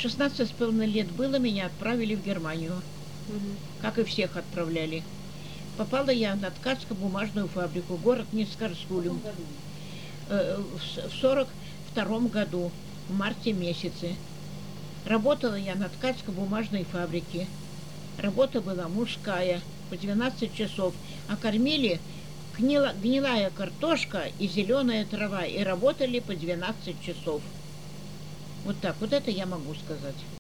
16,5 лет было, меня отправили в Германию, Мгм. как и всех отправляли. Попала я на ткацко-бумажную фабрику, город В каком Нискарсулем, году? в 42 году, в марте месяце. Работала я на ткацко-бумажной фабрике. Работа была мужская, по 12 часов, а кормили гнилая картошка и зеленая трава, и работали по 12 часов. Вот так, вот это я могу сказать.